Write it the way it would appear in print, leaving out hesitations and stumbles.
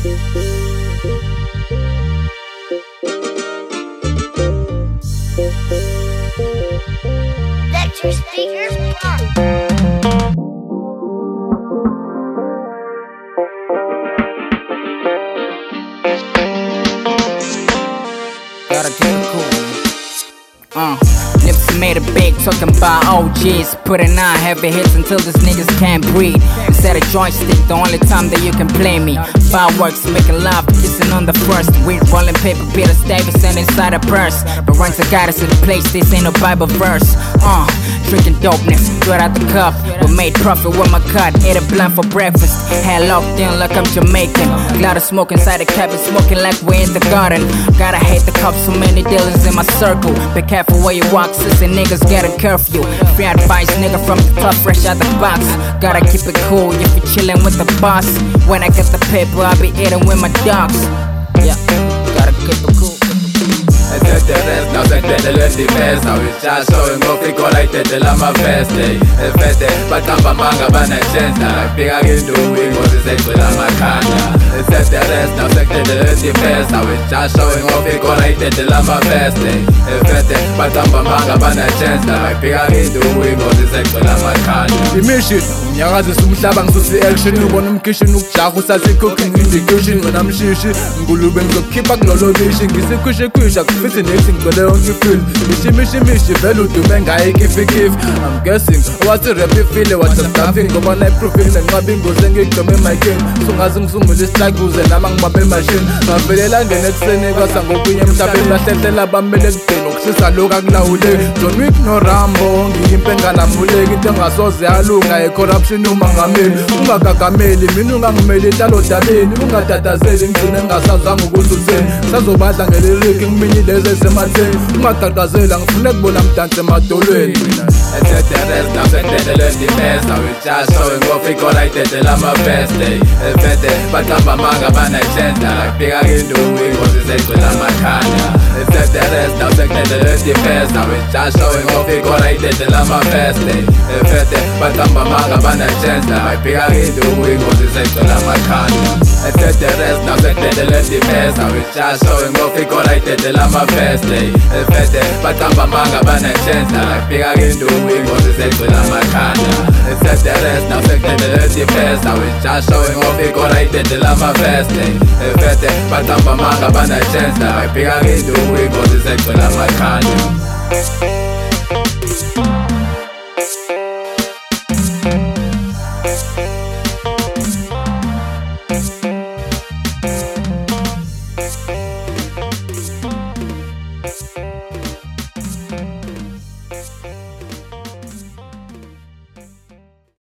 Let your speakers pump. Gotta keep it cool. Nipsey made it big, talking about OGs, putting on heavy hits until these niggas can't breathe. Instead of joystick, the only time that you can play me. Fireworks, making love, kissing on the first. Weed rolling paper, Peter Davison inside a purse. But runs a goddess in the place, this ain't no Bible verse. Drinking dopeness, straight out the cup. We made profit with my cut, ate a blunt for breakfast. Had locked in like I'm Jamaican. Cloud of smoke inside the cabin, smoking like we're in the garden. Gotta hate the cops, so many dealers in my circle. Be careful where you walk, sissy niggas get a curfew. Free advice, nigga from the top, fresh out the box. Gotta keep it cool if you chillin' with the boss. When I get the paper, I'll be eating with my dogs. Yeah, gotta keep it cool. Rest, now se crede lo diversa. Uita showing off ikola itedela amaveste. Evete batamba manga banetshenta. Bika kinduwi ngozi secela amakhanda. Rest, now se crede lo diversa. Uita showing off ikola itedela amaveste. Evete batamba manga banetshenta. Bika kinduwi ngozi secela amakhanda. Imission umnyakazisa umhlaba ngisusi action ubona umkishin ukujaha usathi cooking indication wena mshishi ngulube ngizokhipha kulolo bishi ngisikhwishe kufithi nethi ngicele yonke ifeel mishi vele udume ngaye kifikif. I'm guessing wathi rap ifile wathi something ngoba nayiprofile nenqaba ingozi engigdome emikini sungazi ngisungule istrike uze nama ngibambe machine ngavelela ngene ekuseni kwasa ngokunye emhlabeni bahlehlela bamele kudeni ukushisa lokhu akulawuleki John Wick no Rambo ngiyimpe enganamuleki into engasoze yalunga corruption umangameli ungagagameli mina ungangimeli intalo dabeni ungatatazeli ngigcine ngingasazwanga ukuthi utheni sazobadla ngeliriki ngimini lezi esematheni ungagaqazela ngifune kubona mdanse emadolweni Rest, now se crede lo diversa. Uita showing off ikola itedela amaveste. Evete batamba manga banetshenta. Bika kinduwi ngozi secela amakhanda. Rest, now se crede lo diversa. Uita showing off ikola itedela amaveste. Evete batamba manga banetshenta. Bika kinduwi ngozi secela amakhanda. Rest, now se crede lo diversa. Uita showing off ikola itedela amaveste. Evete batamba manga banetshenta. Bika kinduwi ngozi secela amakhanda. Rest, now se crede lo diversa. Uita showing off ikola itedela amaveste. Evete batamba manga banetshenta. Bika kinduwi ngozi secela amakhanda.